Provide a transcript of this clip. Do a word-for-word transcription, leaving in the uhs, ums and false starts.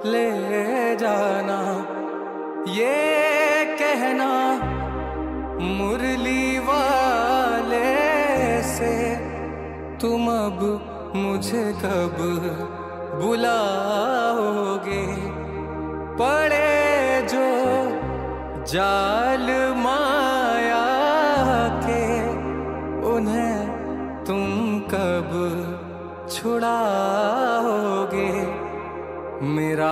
ले जाना, ये कहना मुरली वाले से तुम अब मुझे कब बुलाओगे। पड़े जो जाल माया के उन्हें तुम कब छुड़ाओगे। मेरा